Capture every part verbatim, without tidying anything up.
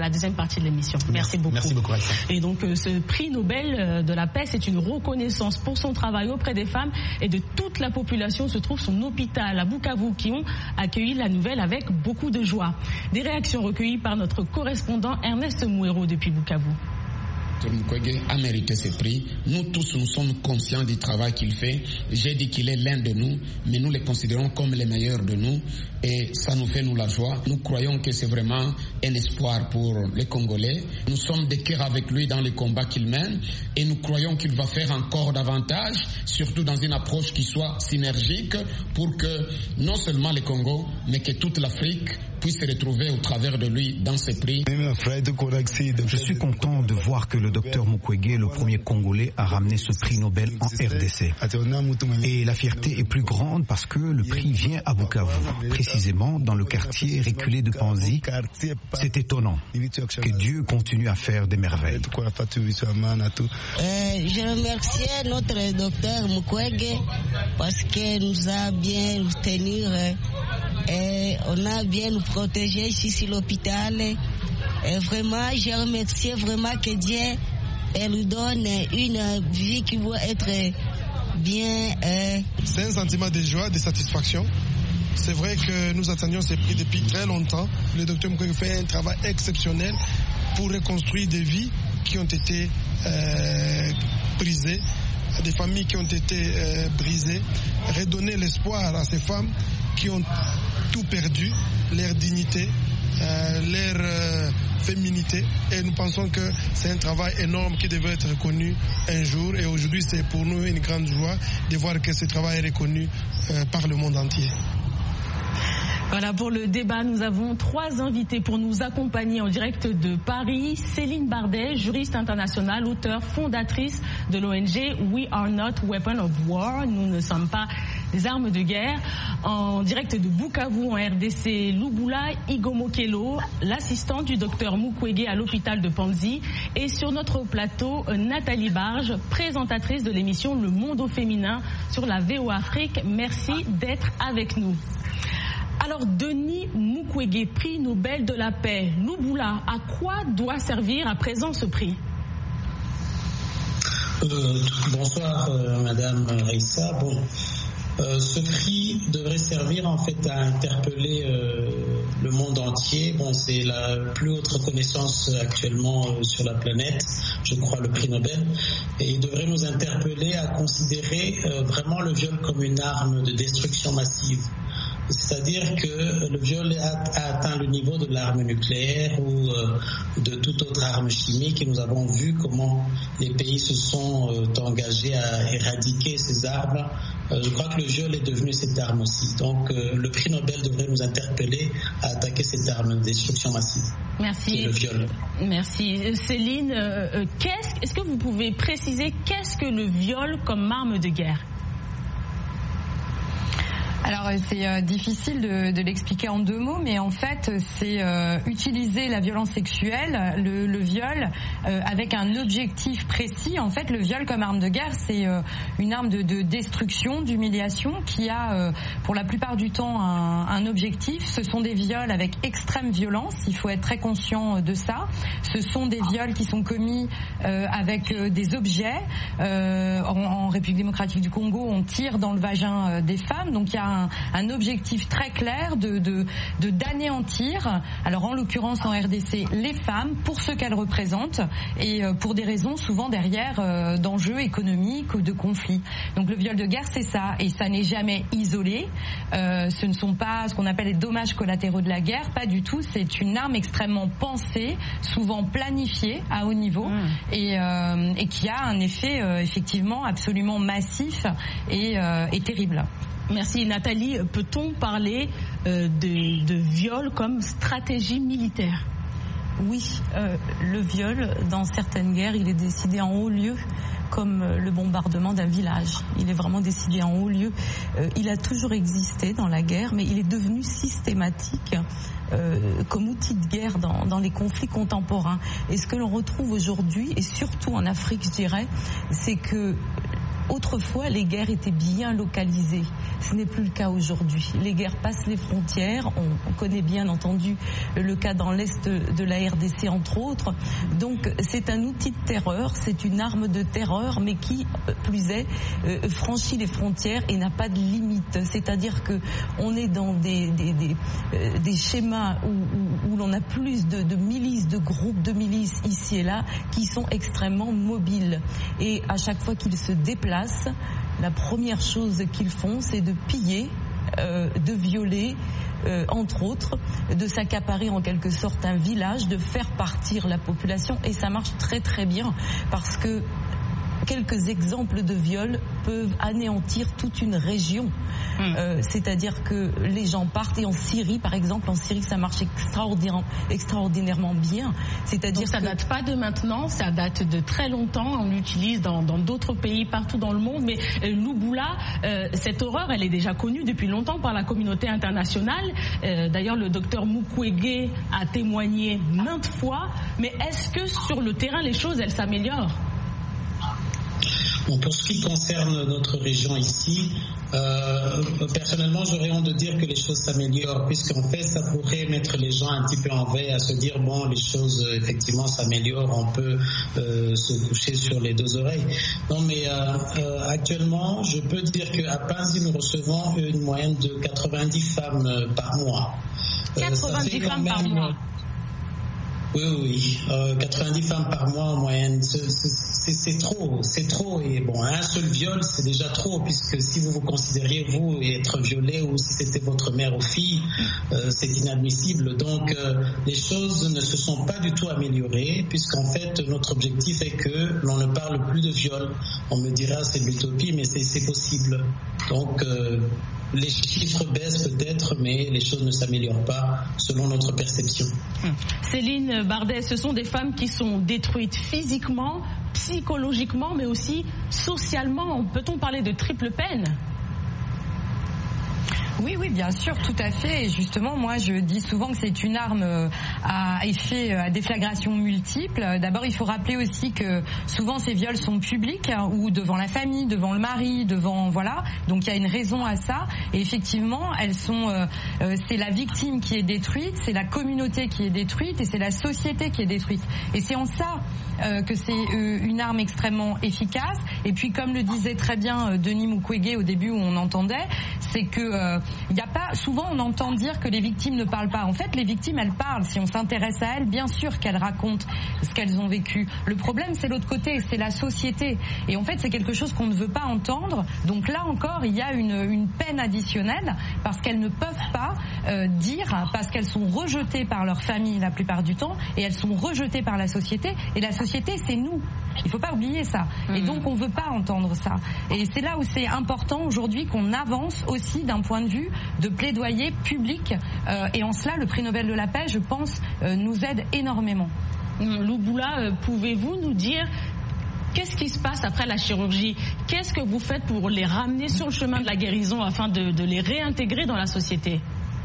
la deuxième partie de l'émission. Merci, Merci beaucoup. Merci beaucoup, Aïssa. Et donc, euh, ce prix Nobel de la paix, c'est une reconnaissance pour son travail auprès des femmes et de toute la population. Se trouve son hôpital à Bukavu qui ont accueilli la nouvelle avec beaucoup de joie. Des réactions recueillies par notre correspondant Ernest Mouero depuis Bukavu. Mukwege a mérité ce prix. Nous tous, nous sommes conscients du travail qu'il fait. J'ai dit qu'il est l'un de nous, mais nous le considérons comme les meilleurs de nous. Et ça nous fait, nous, la joie. Nous croyons que c'est vraiment un espoir pour les Congolais. Nous sommes de cœur avec lui dans les combats qu'il mène. Et nous croyons qu'il va faire encore davantage, surtout dans une approche qui soit synergique, pour que non seulement le Congo, mais que toute l'Afrique puisse se retrouver au travers de lui dans ces prix. Je suis content de voir que le docteur Mukwege, le premier Congolais, a ramené ce prix Nobel en R D C. Et la fierté est plus grande parce que le prix vient à Bukavu, précisément dans le quartier reculé de Panzi. C'est étonnant. Que Dieu continue à faire des merveilles. Euh, je remercie notre docteur Mukwege parce qu'il nous a bien tenu et on a bien nous protégé ici sur l'hôpital. Et vraiment, je remercie vraiment que Dieu elle lui donne une vie qui doit être bien. Euh... C'est un sentiment de joie, de satisfaction. C'est vrai que nous attendions ces prix depuis très longtemps. Le docteur Mukwege fait un travail exceptionnel pour reconstruire des vies qui ont été euh, brisées, des familles qui ont été euh, brisées, redonner l'espoir à ces femmes qui ont tout perdu, leur dignité, euh, leur euh, féminité. Et nous pensons que c'est un travail énorme qui devait être reconnu un jour. Et aujourd'hui, c'est pour nous une grande joie de voir que ce travail est reconnu euh, par le monde entier. Voilà, pour le débat, nous avons trois invités pour nous accompagner en direct de Paris. Céline Bardet, juriste internationale, auteure, fondatrice de l'O N G We Are Not Weapons of War. Nous ne sommes pas des armes de guerre. En direct de Bukavu, en R D C, Lubula Igomokelo, l'assistante du docteur Mukwege à l'hôpital de Panzi. Et sur notre plateau, Nathalie Barge, présentatrice de l'émission Le Monde au féminin sur la V O Afrique. Merci d'être avec nous. Alors, Denis Mukwege, prix Nobel de la paix. Lubula, à quoi doit servir à présent ce prix ? euh, Bonsoir, euh, Madame Reissa. Bon, euh, ce prix devrait servir en fait à interpeller euh, le monde entier. Bon, c'est la plus haute reconnaissance actuellement euh, sur la planète, je crois, le prix Nobel. Et il devrait nous interpeller à considérer euh, vraiment le viol comme une arme de destruction massive. C'est-à-dire que le viol a, a atteint le niveau de l'arme nucléaire ou euh, de toute autre arme chimique et nous avons vu comment les pays se sont euh, engagés à éradiquer ces armes. Euh, je crois que le viol est devenu cette arme aussi. Donc euh, le prix Nobel devrait nous interpeller à attaquer cette arme de destruction massive. Merci. C'est le viol. Merci. Céline, euh, qu'est-ce, est-ce que vous pouvez préciser qu'est-ce que le viol comme arme de guerre ? Alors c'est euh, difficile de, de l'expliquer en deux mots, mais en fait c'est euh, utiliser la violence sexuelle, le, le viol, euh, avec un objectif précis. En fait, le viol comme arme de guerre, c'est euh, une arme de, de destruction, d'humiliation, qui a euh, pour la plupart du temps un, un objectif. Ce sont des viols avec extrême violence, il faut être très conscient de ça. Ce sont des viols qui sont commis euh, avec euh, des objets. Euh, en, en République démocratique du Congo, on tire dans le vagin euh, des femmes, donc il y a Un, un objectif très clair de, de, de d'anéantir, alors en l'occurrence en R D C, les femmes pour ce qu'elles représentent et pour des raisons souvent derrière euh, d'enjeux économiques ou de conflits. Donc le viol de guerre, c'est ça, et ça n'est jamais isolé. Euh, ce ne sont pas ce qu'on appelle les dommages collatéraux de la guerre, pas du tout. C'est une arme extrêmement pensée, souvent planifiée à haut niveau mmh. et, euh, et qui a un effet euh, effectivement absolument massif et, euh, et terrible. Merci Nathalie. Peut-on parler euh, de, de viol comme stratégie militaire ? Oui, euh, le viol, dans certaines guerres, il est décidé en haut lieu, comme euh, le bombardement d'un village. Il est vraiment décidé en haut lieu. Euh, il a toujours existé dans la guerre, mais il est devenu systématique euh, comme outil de guerre dans, dans les conflits contemporains. Et ce que l'on retrouve aujourd'hui, et surtout en Afrique, je dirais, c'est que Autrefois, les guerres étaient bien localisées. Ce n'est plus le cas aujourd'hui. Les guerres passent les frontières. On, on connaît bien entendu le cas dans l'Est de la R D C, entre autres. Donc, c'est un outil de terreur, c'est une arme de terreur, mais qui, plus est, euh, franchit les frontières et n'a pas de limite. C'est-à-dire que on est dans des, des, des, euh, des schémas où, où, où l'on a plus de, de milices, de groupes de milices ici et là, qui sont extrêmement mobiles. Et à chaque fois qu'ils se déplacent, la première chose qu'ils font, c'est de piller, euh, de violer, euh, entre autres, de s'accaparer en quelque sorte un village, de faire partir la population. Et ça marche très très bien parce que quelques exemples de viols peuvent anéantir toute une région. Mmh. Euh, c'est-à-dire que les gens partent, et en Syrie, par exemple, en Syrie, ça marche extraordinairement, extraordinairement bien. C'est-à-dire Donc ça que... date pas de maintenant, ça date de très longtemps. On l'utilise dans, dans d'autres pays, partout dans le monde. Mais euh, Louboula, euh, cette horreur, elle est déjà connue depuis longtemps par la communauté internationale. Euh, d'ailleurs, le docteur Mukwege a témoigné maintes fois. Mais est-ce que sur le terrain, les choses, elles s'améliorent ? Bon, pour ce qui concerne notre région ici, euh, personnellement, j'aurais honte de dire que les choses s'améliorent, puisqu'en fait, ça pourrait mettre les gens un petit peu en veille à se dire, bon, les choses, effectivement, s'améliorent, on peut euh, se coucher sur les deux oreilles. Non, mais euh, euh, actuellement, je peux dire qu'à Panzi, nous recevons une moyenne de quatre-vingt-dix femmes par mois. quatre-vingt-dix euh, femmes même... par mois. Oui, oui, euh, quatre-vingt-dix femmes par mois en moyenne, c'est, c'est, c'est trop, c'est trop. Et bon, un seul viol, c'est déjà trop, puisque si vous vous considériez, vous, être violé, ou si c'était votre mère ou fille, euh, c'est inadmissible. Donc, euh, les choses ne se sont pas du tout améliorées, puisqu'en fait, notre objectif est que l'on ne parle plus de viol. On me dira, c'est de l'utopie, mais c'est, c'est possible. Donc, euh, les chiffres baissent peut-être, mais les choses ne s'améliorent pas selon notre perception. Céline Bardet, ce sont des femmes qui sont détruites physiquement, psychologiquement, mais aussi socialement. Peut-on parler de triple peine ? Oui, oui, bien sûr, tout à fait. Et justement, moi, je dis souvent que c'est une arme à effet, à déflagration multiple. D'abord, il faut rappeler aussi que souvent ces viols sont publics, hein, ou devant la famille, devant le mari, devant, voilà. Donc il y a une raison à ça. Et effectivement, elles sont, euh, euh, c'est la victime qui est détruite, c'est la communauté qui est détruite, et c'est la société qui est détruite. Et c'est en ça euh, que c'est euh, une arme extrêmement efficace. Et puis, comme le disait très bien euh, Denis Mukwege au début où on entendait, c'est que euh, il y a pas, souvent on entend dire que les victimes ne parlent pas. En fait, les victimes, elles parlent. Si on s'intéresse à elles, bien sûr qu'elles racontent ce qu'elles ont vécu. Le problème, c'est l'autre côté, c'est la société. Et en fait, c'est quelque chose qu'on ne veut pas entendre. Donc là encore, il y a une, une peine additionnelle parce qu'elles ne peuvent pas euh, dire, parce qu'elles sont rejetées par leur famille la plupart du temps, et elles sont rejetées par la société. Et la société, c'est nous. Il faut pas oublier ça. Et donc, on veut pas entendre ça. Et c'est là où c'est important aujourd'hui qu'on avance aussi d'un point de vue de plaidoyer public. Euh, et en cela, le prix Nobel de la paix, je pense, euh, nous aide énormément. Louboula, euh, pouvez-vous nous dire qu'est-ce qui se passe après la chirurgie ? Qu'est-ce que vous faites pour les ramener sur le chemin de la guérison afin de, de les réintégrer dans la société ?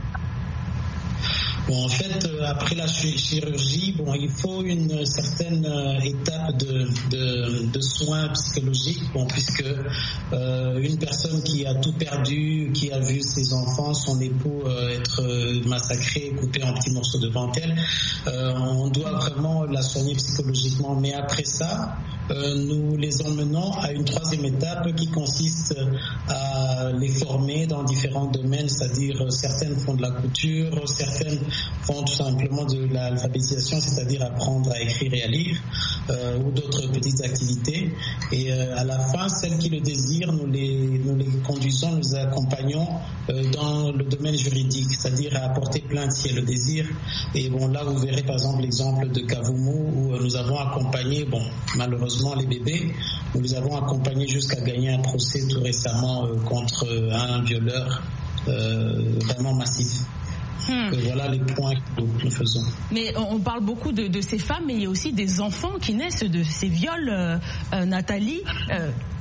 Bon, en fait, euh, après la chirurgie, bon, il faut une certaine euh, étape de, de, de soins psychologiques, bon, puisque euh, une personne qui a tout perdu, qui a vu ses enfants, son époux euh, être massacré, coupé en petits morceaux devant elle, euh, on doit vraiment la soigner psychologiquement. Mais après ça, euh, nous les emmenons à une troisième étape qui consiste à les former dans différents domaines, c'est-à-dire euh, certaines font de la couture, certaines font tout simplement de l'alphabétisation, c'est-à-dire apprendre à écrire et à lire, euh, ou d'autres petites activités. Et euh, à la fin, celles qui le désirent, nous les, nous les conduisons, nous les accompagnons euh, dans le domaine juridique, c'est-à-dire à apporter plainte si elles le désirent. Et bon, là, vous verrez par exemple l'exemple de Kavumu, où euh, nous avons accompagné, bon, malheureusement les bébés, nous les avons accompagnés jusqu'à gagner un procès tout récemment euh, contre euh, un violeur euh, vraiment massif. Hmm. Voilà les points que nous faisons. Mais on parle beaucoup de, de ces femmes, mais il y a aussi des enfants qui naissent de ces viols, euh, euh, Nathalie. Euh,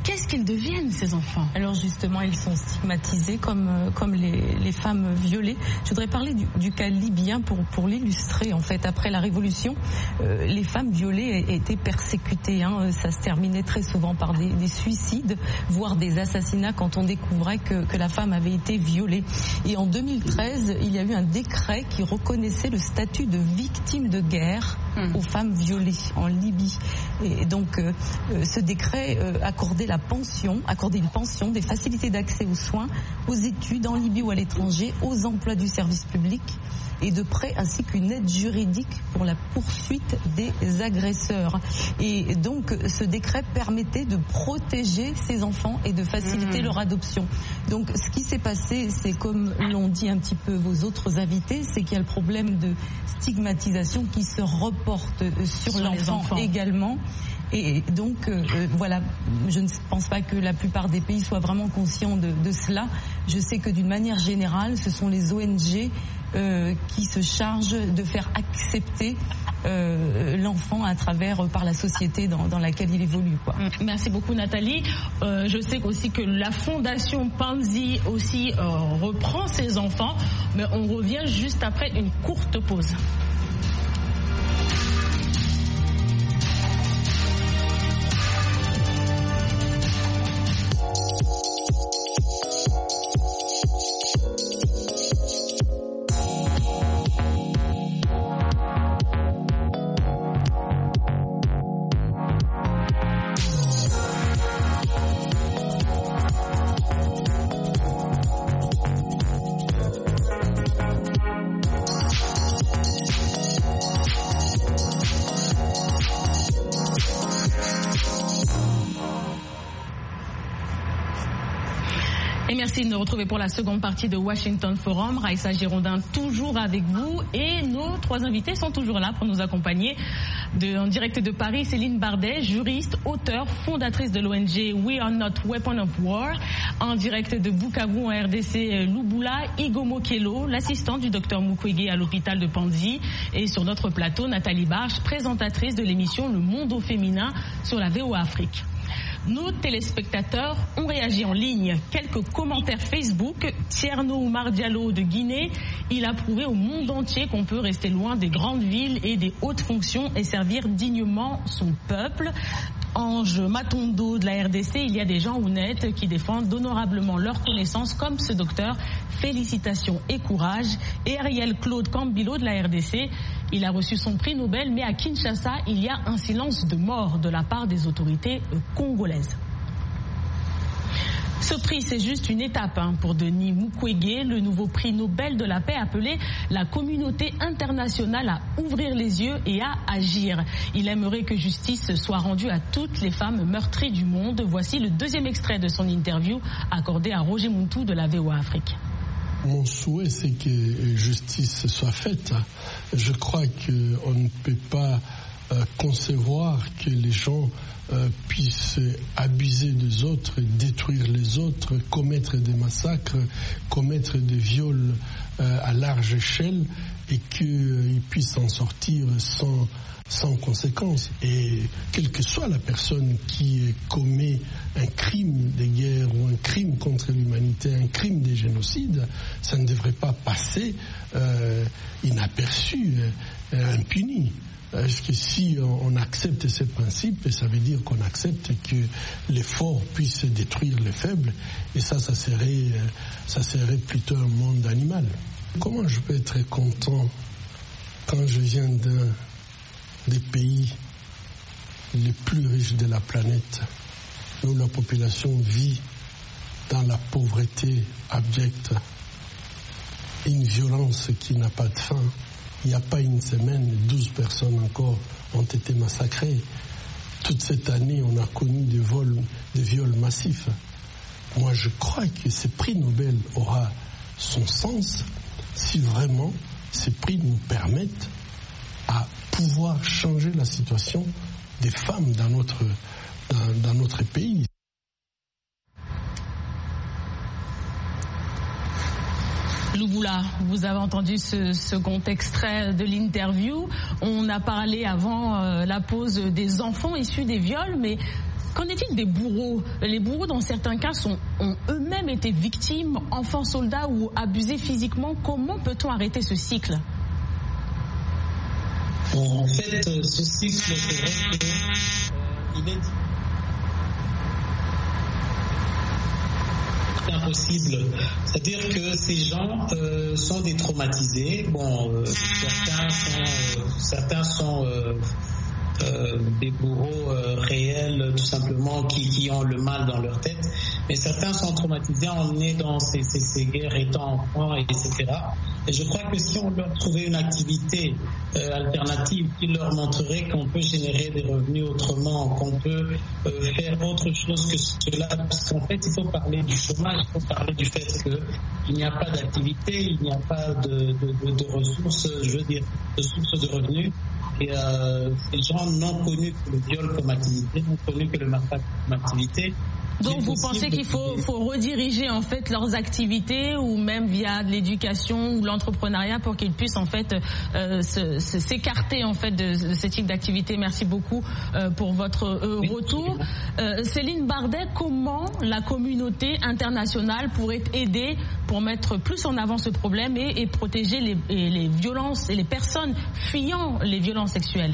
qu'est-ce qu'ils deviennent, ces enfants? Alors justement, ils sont stigmatisés comme, comme les, les femmes violées. Je voudrais parler du, du cas libyen pour, pour l'illustrer. En fait, après la Révolution, euh, les femmes violées étaient persécutées. Hein. Ça se terminait très souvent par des, des suicides, voire des assassinats quand on découvrait que, que la femme avait été violée. Et en deux mille treize, il y a eu un décret qui reconnaissait le statut de victime de guerre mmh. aux femmes violées en Libye. Et donc, euh, ce décret euh, accordait la pension, accordait une pension, des facilités d'accès aux soins, aux études en Libye ou à l'étranger, aux emplois du service public et de prêts, ainsi qu'une aide juridique pour la poursuite des agresseurs. Et donc, ce décret permettait de protéger ces enfants et de faciliter mmh. leur adoption. Donc, ce qui s'est passé, c'est comme l'ont dit un petit peu vos autres invités, c'est qu'il y a le problème de stigmatisation qui se reporte sur, sur l'enfant également. Et donc, euh, voilà, je ne pense pas que la plupart des pays soient vraiment conscients de, de cela. Je sais que d'une manière générale, ce sont les O N G euh, qui se chargent de faire accepter euh, l'enfant à travers, par la société dans, dans laquelle il évolue, quoi. Merci beaucoup, Nathalie. Euh, je sais aussi que la fondation Panzi aussi euh, reprend ses enfants, mais on revient juste après une courte pause. Merci de nous retrouver pour la seconde partie de Washington Forum. Raïssa Girondin toujours avec vous et nos trois invités sont toujours là pour nous accompagner. De, en direct de Paris, Céline Bardet, juriste, auteure, fondatrice de l'O N G We Are Not Weapon of War. En direct de Bukavu en R D C, Lubula Igomo Kelo, l'assistante du docteur Mukwege à l'hôpital de Panzi. Et sur notre plateau, Nathalie Barche, présentatrice de l'émission Le Monde au féminin sur la V O A Afrique. Nos téléspectateurs ont réagi en ligne. Quelques commentaires Facebook. Tierno Oumar Diallo de Guinée. Il a prouvé au monde entier qu'on peut rester loin des grandes villes et des hautes fonctions et servir dignement son peuple. Ange Matondo de la R D C, il y a des gens honnêtes qui défendent honorablement leurs connaissances comme ce docteur. Félicitations et courage. Et Ariel Claude Cambilo de la R D C, il a reçu son prix Nobel, mais à Kinshasa, il y a un silence de mort de la part des autorités congolaises. Ce prix, c'est juste une étape hein, pour Denis Mukwege, le nouveau prix Nobel de la paix appelé la communauté internationale à ouvrir les yeux et à agir. Il aimerait que justice soit rendue à toutes les femmes meurtries du monde. Voici le deuxième extrait de son interview accordé à Roger Muntu de la V O A Afrique. Mon souhait, c'est que justice soit faite. Je crois qu'on ne peut pas euh, concevoir que les gens Euh, puissent abuser des autres, détruire les autres, commettre des massacres, commettre des viols euh, à large échelle et qu'ils euh, puissent en sortir sans, sans conséquence. Et quelle que soit la personne qui commet un crime de guerre ou un crime contre l'humanité, un crime de génocide, ça ne devrait pas passer euh, inaperçu, euh, impuni. Parce que si on accepte ces principes, ça veut dire qu'on accepte que les forts puissent détruire les faibles, et ça, ça serait, ça serait plutôt un monde animal. Comment je peux être content quand je viens d'un des pays les plus riches de la planète, où la population vit dans la pauvreté abjecte, une violence qui n'a pas de fin. Il n'y a pas une semaine, douze personnes encore ont été massacrées. Toute cette année, on a connu des vols, des viols massifs. Moi, je crois que ce prix Nobel aura son sens si vraiment ces prix nous permettent à pouvoir changer la situation des femmes dans notre, dans, dans notre pays. Lubula, vous avez entendu ce second extrait de l'interview. On a parlé avant euh, la pause des enfants issus des viols, mais Qu'en est-il des bourreaux? Les bourreaux, dans certains cas, sont, ont eux-mêmes été victimes, enfants soldats ou abusés physiquement. Comment peut-on arrêter ce cycle? Bon, en fait, ce cycle, c'est vrai qu'il euh, est impossible. C'est-à-dire que ces gens euh, sont détraumatisés. Bon, euh, certains sont, euh, certains sont euh, euh, des bourreaux euh, réels, tout simplement, qui, qui ont le mal dans leur tête. Mais certains sont traumatisés, emmenés dans ces, ces, ces guerres étant enfants, et cetera. Et je crois que si on leur trouvait une activité euh, alternative qui leur montrerait qu'on peut générer des revenus autrement, qu'on peut euh, faire autre chose que cela, parce qu'en fait, il faut parler du chômage, il faut parler du fait qu'il n'y a pas d'activité, il n'y a pas de, de, de, de ressources, je veux dire, de sources de revenus. Et euh, ces gens n'ont connu que le viol comme activité, n'ont connu que le massacre comme activité. Donc vous pensez qu'il faut, faut rediriger en fait leurs activités, ou même via de l'éducation ou l'entrepreneuriat, pour qu'ils puissent en fait euh, se, se, s'écarter en fait de, de ce type d'activité. Merci beaucoup euh, pour votre euh, retour. Euh, Céline Bardet, comment la communauté internationale pourrait aider pour mettre plus en avant ce problème et, et protéger les, et les violences et les personnes fuyant les violences sexuelles?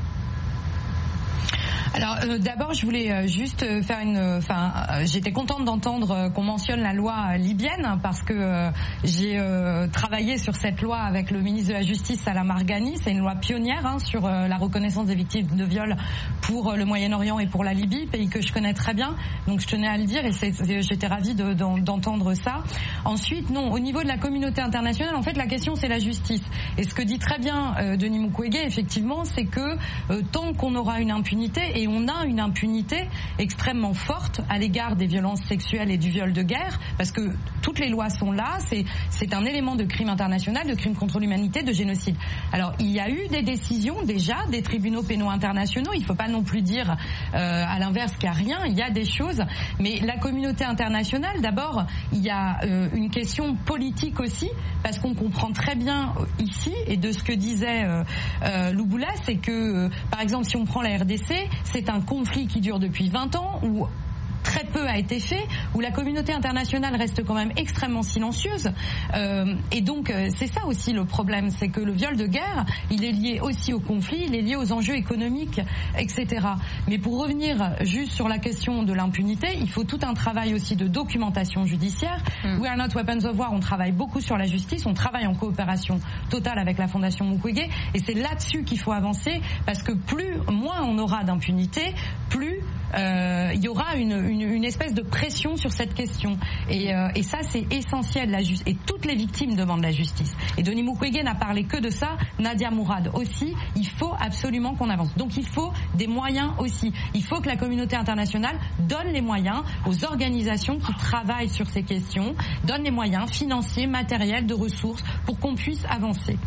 Alors euh, d'abord, je voulais euh, juste faire une. Enfin, euh, j'étais contente d'entendre euh, qu'on mentionne la loi euh, libyenne, parce que euh, j'ai euh, travaillé sur cette loi avec le ministre de la Justice, Salah Marghani. C'est une loi pionnière hein, sur euh, la reconnaissance des victimes de viol pour euh, le Moyen-Orient et pour la Libye, pays que je connais très bien. Donc je tenais à le dire, et c'est, j'étais ravie de, de, d'entendre ça. Ensuite, non, au niveau de la communauté internationale, en fait, la question c'est la justice. Et ce que dit très bien euh, Denis Mukwege, effectivement, c'est que euh, tant qu'on aura une impunité, et on a une impunité extrêmement forte à l'égard des violences sexuelles et du viol de guerre, parce que toutes les lois sont là, c'est, c'est un élément de crime international, de crime contre l'humanité, de génocide. Alors, il y a eu des décisions déjà des tribunaux pénaux internationaux, il ne faut pas non plus dire euh, à l'inverse qu'il n'y a rien, il y a des choses, mais la communauté internationale, d'abord, il y a euh, une question politique aussi, parce qu'on comprend très bien ici, et de ce que disait euh, euh, Louboula, c'est que, euh, par exemple, si on prend la R D C, c'est un conflit qui dure depuis vingt ans, où très peu a été fait, où la communauté internationale reste quand même extrêmement silencieuse. Euh, et donc, euh, c'est ça aussi le problème, c'est que le viol de guerre, il est lié aussi au conflit, il est lié aux enjeux économiques, et cetera. Mais pour revenir juste sur la question de l'impunité, il faut tout un travail aussi de documentation judiciaire. Mm. We Are Not Weapons of War, on travaille beaucoup sur la justice, on travaille en coopération totale avec la Fondation Mukwege, et c'est là-dessus qu'il faut avancer, parce que plus, moins on aura d'impunité, plus euh, il y aura une, une, une espèce de pression sur cette question. Et, euh, et ça, c'est essentiel. La ju- et toutes les victimes demandent la justice. Et Denis Mukwege n'a parlé que de ça, Nadia Mourad aussi. Il faut absolument qu'on avance. Donc il faut des moyens aussi. Il faut que la communauté internationale donne les moyens aux organisations qui travaillent sur ces questions, donne les moyens financiers, matériels, de ressources, pour qu'on puisse avancer.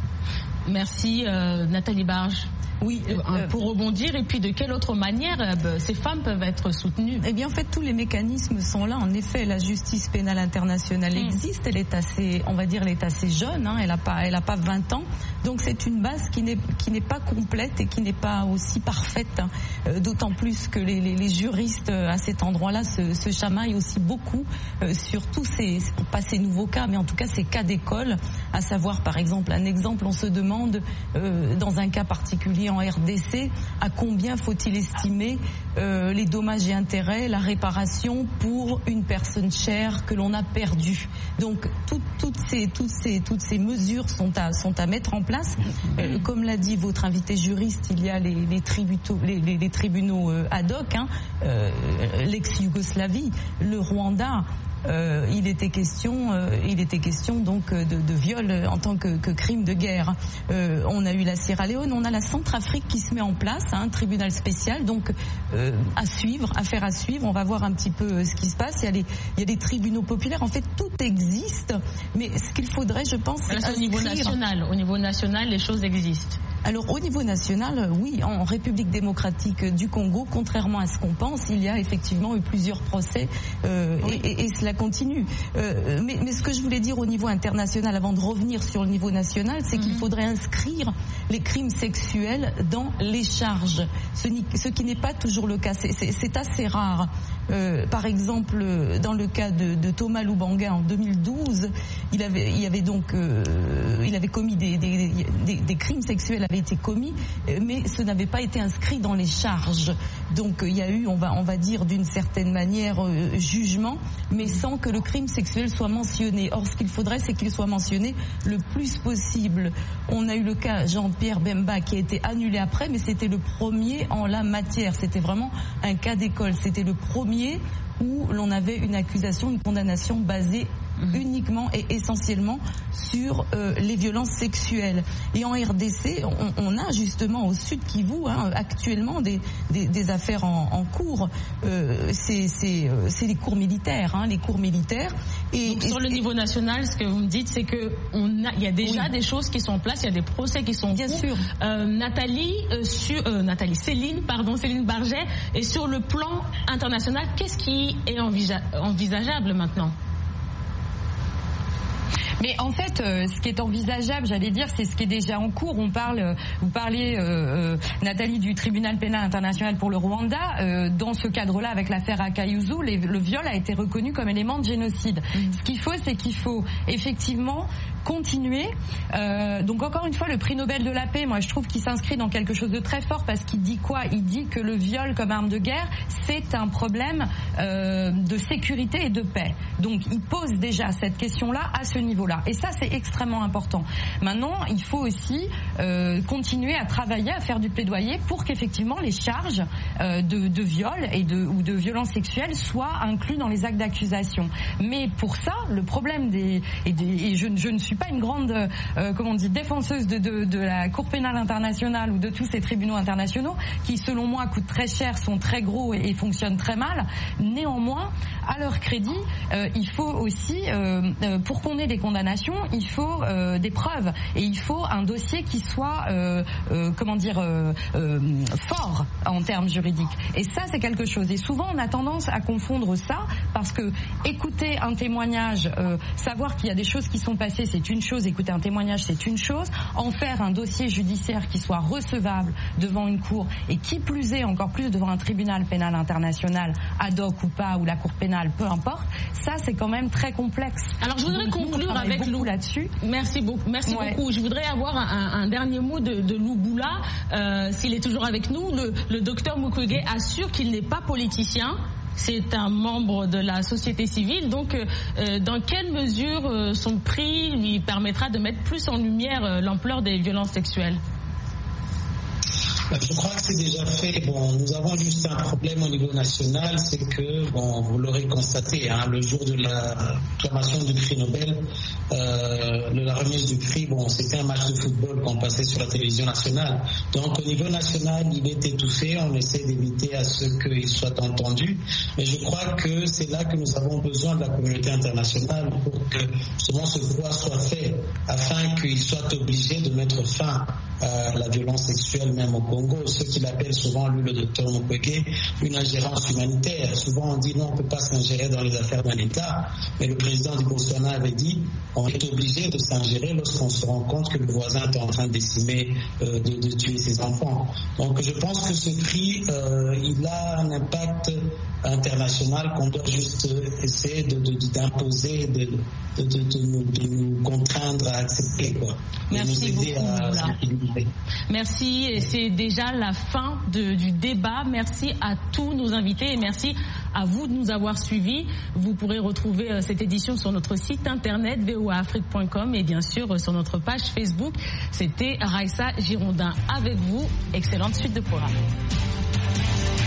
Merci euh, Nathalie Barge. Oui, euh, pour rebondir, et puis de quelle autre manière euh, ces femmes peuvent être soutenues? Eh bien, en fait, tous les mécanismes sont là. En effet, la justice pénale internationale mmh. existe. Elle est assez, on va dire, elle est assez jeune. Hein, elle a pas, elle a pas vingt ans. Donc, c'est une base qui n'est, qui n'est pas complète et qui n'est pas aussi parfaite. Hein. Euh, d'autant plus que les, les, les juristes euh, à cet endroit-là se, se chamaillent aussi beaucoup euh, sur tous ces, pas ces nouveaux cas, mais en tout cas ces cas d'école. À savoir, par exemple, un exemple, on se demande euh, dans un cas particulier en R D C, à combien faut-il estimer euh, les dommages et intérêts, la réparation pour une personne chère que l'on a perdue. Donc tout, toutes ces toutes ces toutes ces mesures sont à sont à mettre en place. Euh, comme l'a dit votre invité juriste, il y a les les tribunaux les, les, les tribunaux euh, ad hoc, hein, euh, l'ex-Yougoslavie, le Rwanda. Euh, il était question, euh, il était question donc de, de viol en tant que, que crime de guerre. Euh, on a eu la Sierra Leone, on a la Centrafrique qui se met en place, hein, un tribunal spécial, donc euh, à suivre, affaire à suivre. On va voir un petit peu ce qui se passe. Il y a les, il y a des tribunaux populaires. En fait, tout existe, mais ce qu'il faudrait, je pense, c'est au niveau national. Au niveau national, les choses existent. Alors au niveau national, oui, en République démocratique du Congo, contrairement à ce qu'on pense, il y a effectivement eu plusieurs procès euh, oui. et, et, et cela continue. Euh, mais, mais ce que je voulais dire au niveau international, avant de revenir sur le niveau national, c'est mm-hmm. qu'il faudrait inscrire les crimes sexuels dans les charges, ce, ce qui n'est pas toujours le cas. C'est, c'est, c'est assez rare. Euh, par exemple, dans le cas de, de Thomas Lubanga en deux mille douze, il avait, il avait donc, euh, il avait commis des, des, des, des crimes sexuels avaient été commis, mais ce n'avait pas été inscrit dans les charges. Donc il y a eu, on va, on va dire d'une certaine manière, euh, jugement, mais sans que le crime sexuel soit mentionné. Or, ce qu'il faudrait, c'est qu'il soit mentionné le plus possible. On a eu le cas Jean-Pierre Bemba qui a été annulé après, mais c'était le premier en la matière. C'était vraiment un cas d'école. C'était le premier où l'on avait une accusation, une condamnation basée mmh. uniquement et essentiellement sur euh, les violences sexuelles. Et en R D C, on, on a justement au Sud Kivu hein, actuellement des, des, des affaires en, en cours. Euh, c'est, c'est, euh, c'est les cours militaires, hein, les cours militaires. Et, Donc, et sur le niveau national, ce que vous me dites, c'est que on a, il y a déjà oui. des choses qui sont en place, il y a des procès qui sont en Bien cours. sûr. Euh, Nathalie, euh, sur, euh, Nathalie, Céline, pardon, Céline Barget, et sur le plan international, qu'est-ce qui est envisa- envisageable maintenant? Mais en fait, euh, ce qui est envisageable, j'allais dire, c'est ce qui est déjà en cours. On parle, euh, vous parlez, euh, euh, Nathalie, du tribunal pénal international pour le Rwanda. Euh, dans ce cadre-là, avec l'affaire Akayuzu, les, le viol a été reconnu comme élément de génocide. Mmh. Ce qu'il faut, c'est qu'il faut effectivement continuer. Euh, donc encore une fois, le prix Nobel de la paix, moi je trouve qu'il s'inscrit dans quelque chose de très fort parce qu'il dit quoi? Il dit que le viol comme arme de guerre, c'est un problème euh, de sécurité et de paix. Donc il pose déjà cette question-là à ce niveau-là. Et ça, c'est extrêmement important. Maintenant, il faut aussi euh, continuer à travailler, à faire du plaidoyer pour qu'effectivement les charges euh, de, de viol et de, ou de violences sexuelles soient inclus dans les actes d'accusation. Mais pour ça, le problème des... Et, des, et je, je ne suis pas une grande euh, comment on dit, défenseuse de, de, de la Cour pénale internationale ou de tous ces tribunaux internationaux qui, selon moi, coûtent très cher, sont très gros et, et fonctionnent très mal. Néanmoins, à leur crédit, euh, il faut aussi, euh, euh, pour qu'on ait des condamnations, il faut euh, des preuves et il faut un dossier qui soit, euh, euh, comment dire, euh, euh, fort en termes juridiques. Et ça, c'est quelque chose. Et souvent, on a tendance à confondre ça parce que écouter un témoignage, euh, savoir qu'il y a des choses qui sont passées, c'est une chose, écouter un témoignage, c'est une chose. En faire un dossier judiciaire qui soit recevable devant une cour et qui plus est, encore plus devant un tribunal pénal international, ad hoc ou pas, ou la cour pénale, peu importe, ça, c'est quand même très complexe. Alors, je voudrais Donc, conclure avec Lou là-dessus. Merci beaucoup. Merci ouais. beaucoup. Je voudrais avoir un, un dernier mot de, de Lubula, euh, s'il est toujours avec nous. Le, le docteur Mukwege assure qu'il n'est pas politicien. C'est un membre de la société civile. Donc, euh, dans quelle mesure euh, son prix lui permettra de mettre plus en lumière euh, l'ampleur des violences sexuelles? Je crois que c'est déjà fait. Bon, nous avons juste un problème au niveau national, c'est que, bon, vous l'aurez constaté, hein, le jour de la proclamation du prix Nobel, euh, de la remise du prix, bon, c'était un match de football qu'on passait sur la télévision nationale. Donc, au niveau national, il est étouffé. On essaie d'éviter à ce qu'il soit entendu. Mais je crois que c'est là que nous avons besoin de la communauté internationale pour que justement ce poids soit fait, afin qu'il soit obligé de mettre fin à la violence sexuelle, même au Congo. Ce qu'il appelle souvent, lui, le docteur Mukwege, une ingérence humanitaire. Souvent, on dit non, on ne peut pas s'ingérer dans les affaires d'un État. Mais le président du Botswana avait dit on est obligé de s'ingérer lorsqu'on se rend compte que le voisin est en train de décimer, euh, de, de tuer ses enfants. Donc, je pense que ce prix, euh, il a un impact international qu'on doit juste essayer de, de, d'imposer, de, de, de, de, nous, de nous contraindre à accepter, quoi. Merci beaucoup. À... Merci, et c'est déjà la fin de, du débat. Merci à tous nos invités et merci à vous de nous avoir suivis. Vous pourrez retrouver euh, cette édition sur notre site internet v o a afrique point com et bien sûr euh, sur notre page Facebook. C'était Raissa Girondin avec vous. Excellente suite de programme.